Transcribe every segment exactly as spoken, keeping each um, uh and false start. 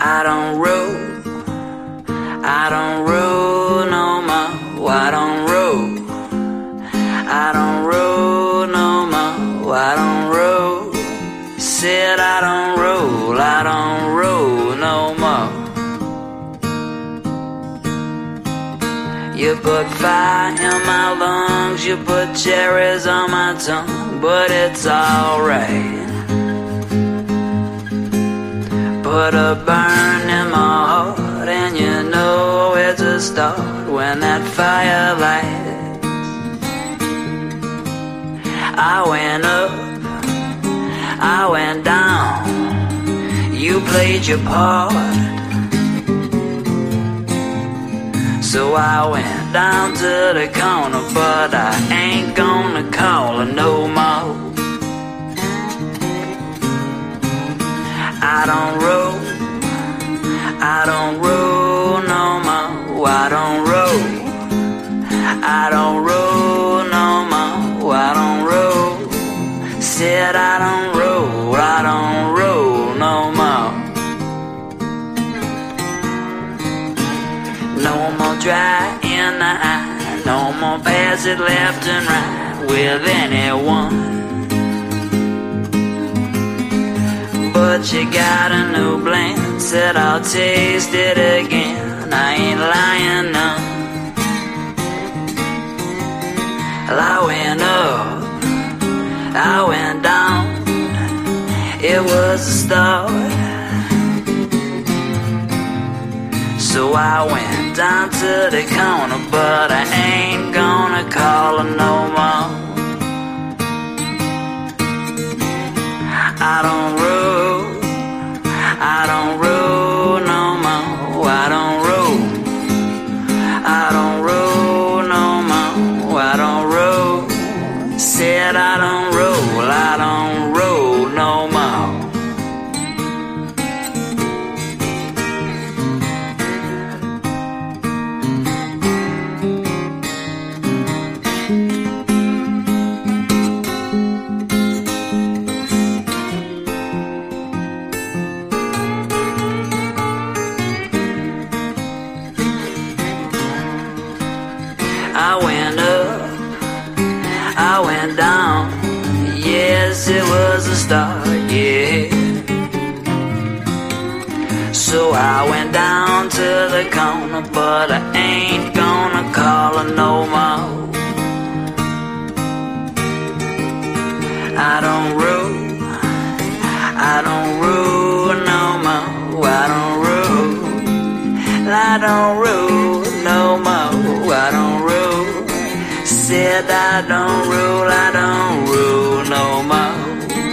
I don't rule, I don't rule no more. I don't rule, I don't rule no more. I don't rule. Said I don't rule, I don't rule no more. You put fire in my lungs, you put cherries on my tongue, but it's alright. Put a burn in my heart, and you know where to start when that fire lights. I went up, I went down, you played your part. So I went down to the corner, but I ain't gonna call her no more. I don't rule, I don't rule no more. I don't rule, I don't rule no more. I don't rule. Said I don't rule, I don't rule no more. No more dry in the eye, no more pass it left and right with anyone. But you got a new blend, said I'll taste it again. I ain't lying none. Well, I went up, I went down, it was a start. So I went down to the corner, but I ain't gonna call her no more. I don't rule, I don't rule no more. I don't rule, I don't rule no more. I don't rule. Said I don't rule, I don't rule no more. I went up, I went down, yes, it was a start, yeah. So I went down to the corner, but I ain't gonna call her no more. I don't rule, I don't rule no more. I don't rule, I don't rule no more. I don't rule. Said I don't rule, I don't rule no more.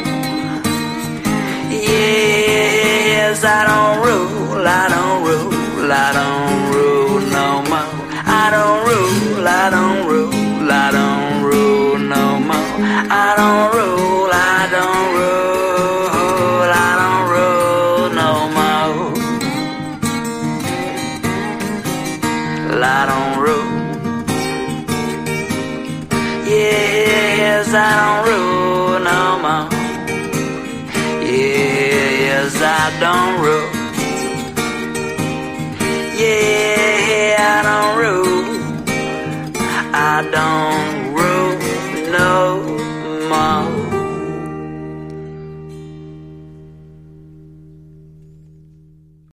Yes, I don't rule, I don't rule, I don't rule no more. I don't rule, I don't rule, I don't rule no more. I don't rule, I don't rule, I don't rule no more. I don't rule. Yes, I don't rule no more. Yes, I don't rule. Yeah, I don't rule. I don't